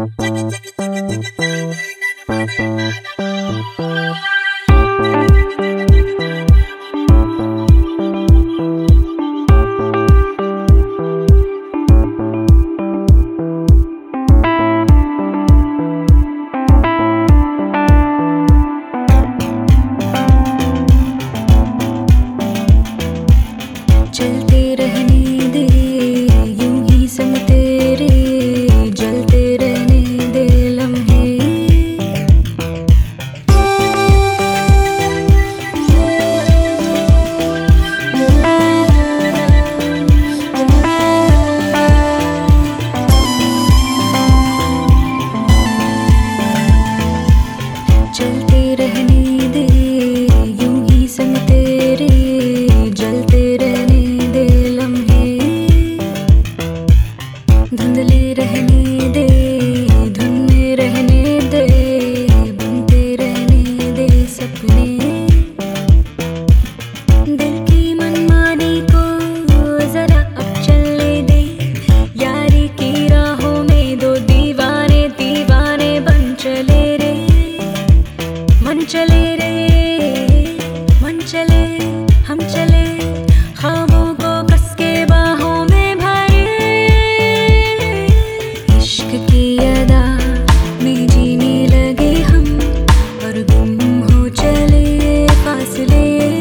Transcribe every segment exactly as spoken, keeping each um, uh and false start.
चलते रहने दे यूं ही संग तेरे, जलते रहने दे लम्हे। चलते रहने दे यूं ही संग तेरे, जलते रहने दे लम्हे। धुंधले रहने दे, धुन में रहने दे, बुनते रहने दे सपने। दिल की मनमानी को जरा अब चलने दे, यारी की राहों में दो दीवाने दीवाने बन चले रे। मन चले रे, मन चले, हम चले, ख्वाबों को कस के बाहों में भरे। इश्क की अदा में जीने लगे हम, और गुम हो चले फासले।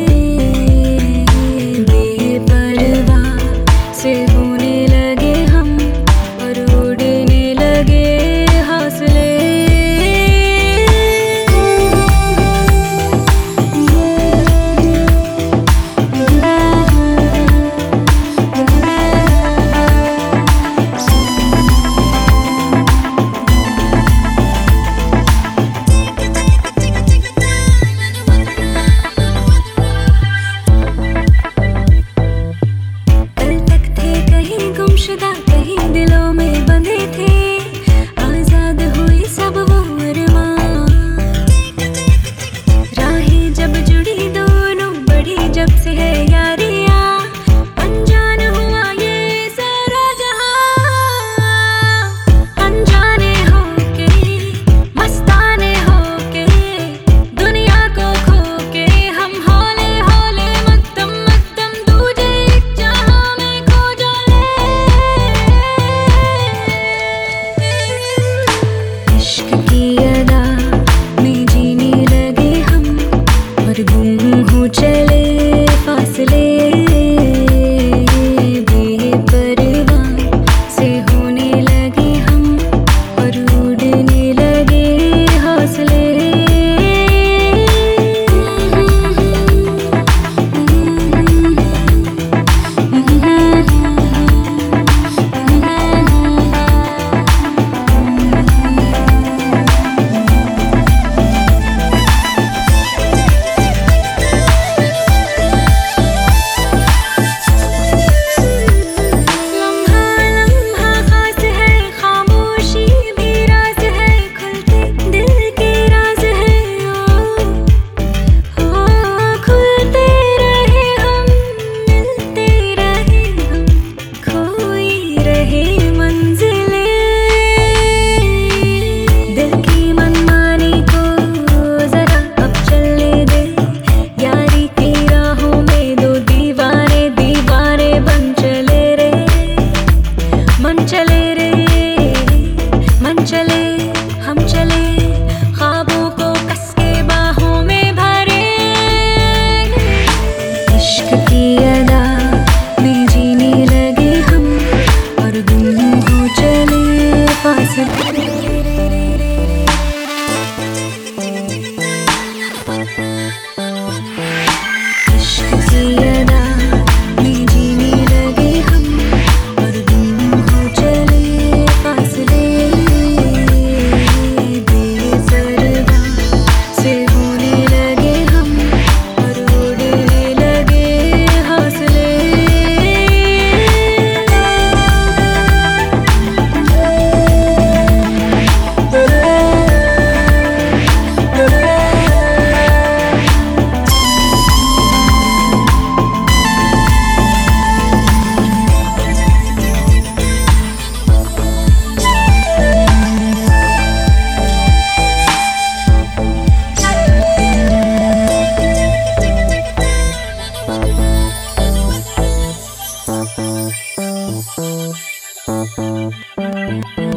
बेपरवाह से होने लगे हम, और उड़ने लगे हौसले। गुमशुदा कहीं दिलों में बंधे थे, आजाद हुई सब वो अरमान। राहें जब जुड़ी दोनों बढ़ी जब से है यारियां, अनजान हुआ ये सारा जहां। अनजाने होके, मस्ताने होके, दुनिया को खो के हम हौले हौले मत्तम मत्तम दूजे एक जहां में खो जाए। इश्क की अदा में जीने लगे हम, और गुम हो चले फासले। बेपरवाह से होने लगे हम, और उड़ने लगे हौसले। मन चले रे, मन चले, हम चले, ख्वाबों को कस के बाहों में भरे। इश्क की अदा में जीने लगे हम, और गुम हो चले फासले। इश्क की अदा में जीने लगे हम, और गुम हो चले फासले। बेपरवाह से होने लगे हम, और उड़ने लगे हौसले। है।